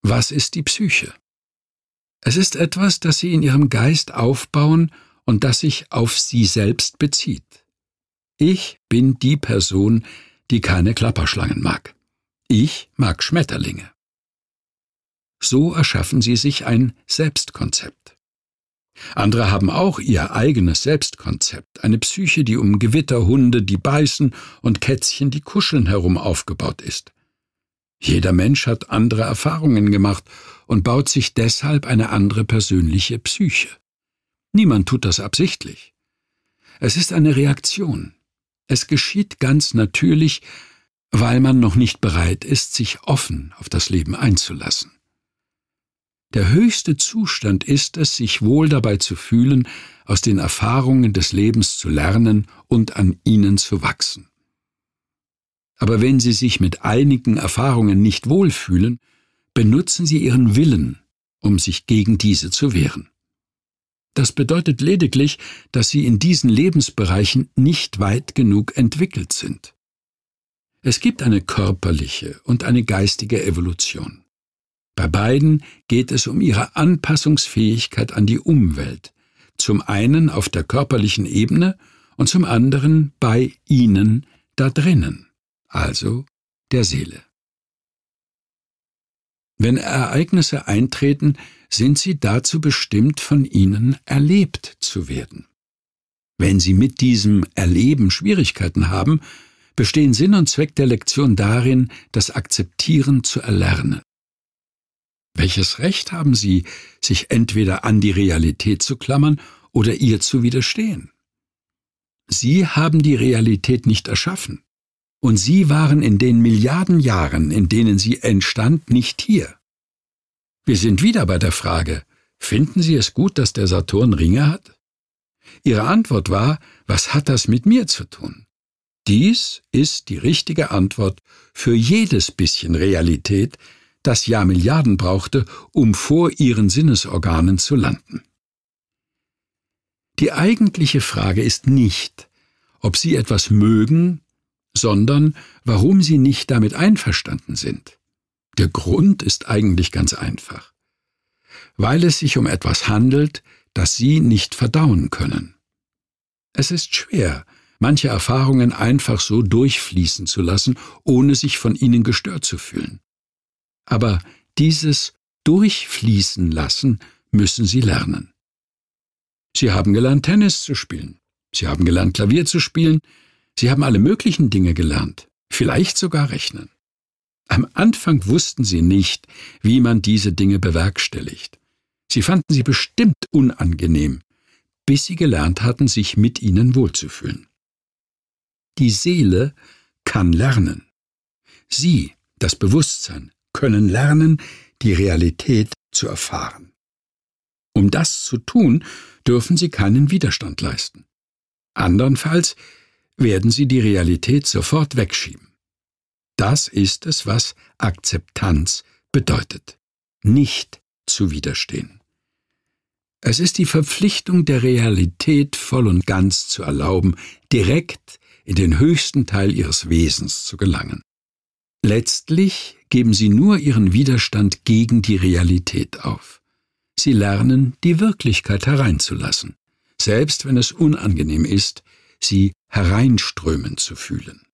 Was ist die Psyche? Es ist etwas, das Sie in Ihrem Geist aufbauen und das sich auf Sie selbst bezieht. Ich bin die Person, die keine Klapperschlangen mag. Ich mag Schmetterlinge. So erschaffen Sie sich ein Selbstkonzept. Andere haben auch ihr eigenes Selbstkonzept, eine Psyche, die um Gewitterhunde, die beißen, und Kätzchen, die kuscheln, herum aufgebaut ist. Jeder Mensch hat andere Erfahrungen gemacht und baut sich deshalb eine andere persönliche Psyche. Niemand tut das absichtlich. Es ist eine Reaktion. Es geschieht ganz natürlich, weil man noch nicht bereit ist, sich offen auf das Leben einzulassen. Der höchste Zustand ist es, sich wohl dabei zu fühlen, aus den Erfahrungen des Lebens zu lernen und an ihnen zu wachsen. Aber wenn Sie sich mit einigen Erfahrungen nicht wohlfühlen, benutzen Sie Ihren Willen, um sich gegen diese zu wehren. Das bedeutet lediglich, dass Sie in diesen Lebensbereichen nicht weit genug entwickelt sind. Es gibt eine körperliche und eine geistige Evolution. Bei beiden geht es um ihre Anpassungsfähigkeit an die Umwelt, zum einen auf der körperlichen Ebene und zum anderen bei Ihnen da drinnen, also der Seele. Wenn Ereignisse eintreten, sind sie dazu bestimmt, von ihnen erlebt zu werden. Wenn Sie mit diesem Erleben Schwierigkeiten haben, bestehen Sinn und Zweck der Lektion darin, das Akzeptieren zu erlernen. Welches Recht haben Sie, sich entweder an die Realität zu klammern oder ihr zu widerstehen? Sie haben die Realität nicht erschaffen. Und Sie waren in den Milliarden Jahren, in denen sie entstand, nicht hier. Wir sind wieder bei der Frage, finden Sie es gut, dass der Saturn Ringe hat? Ihre Antwort war, was hat das mit mir zu tun? Dies ist die richtige Antwort für jedes bisschen Realität, das Jahrmilliarden brauchte, um vor Ihren Sinnesorganen zu landen. Die eigentliche Frage ist nicht, ob Sie etwas mögen, sondern warum Sie nicht damit einverstanden sind. Der Grund ist eigentlich ganz einfach. Weil es sich um etwas handelt, das Sie nicht verdauen können. Es ist schwer, manche Erfahrungen einfach so durchfließen zu lassen, ohne sich von ihnen gestört zu fühlen. Aber dieses Durchfließen lassen müssen Sie lernen. Sie haben gelernt, Tennis zu spielen. Sie haben gelernt, Klavier zu spielen. Sie haben alle möglichen Dinge gelernt, vielleicht sogar rechnen. Am Anfang wussten Sie nicht, wie man diese Dinge bewerkstelligt. Sie fanden sie bestimmt unangenehm, bis Sie gelernt hatten, sich mit ihnen wohlzufühlen. Die Seele kann lernen. Sie, das Bewusstsein, können lernen, die Realität zu erfahren. Um das zu tun, dürfen Sie keinen Widerstand leisten. Andernfalls werden Sie die Realität sofort wegschieben. Das ist es, was Akzeptanz bedeutet. Nicht zu widerstehen. Es ist die Verpflichtung der Realität voll und ganz zu erlauben, direkt in den höchsten Teil Ihres Wesens zu gelangen. Letztlich geben Sie nur Ihren Widerstand gegen die Realität auf. Sie lernen, die Wirklichkeit hereinzulassen, selbst wenn es unangenehm ist, sie hereinströmen zu fühlen.